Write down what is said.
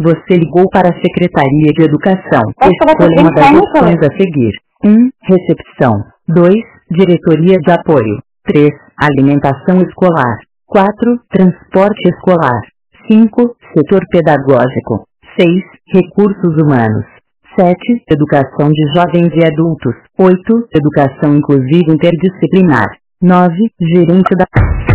Você ligou para a Secretaria de Educação. Esta vai ter Escolha uma das brincar, opções a seguir. 1. Recepção. 2. Diretoria de apoio. 3. Alimentação escolar. 4. Transporte escolar. 5. Setor pedagógico. 6. Recursos humanos. 7. Educação de jovens e adultos. 8. Educação inclusiva interdisciplinar. 9. Gerente da...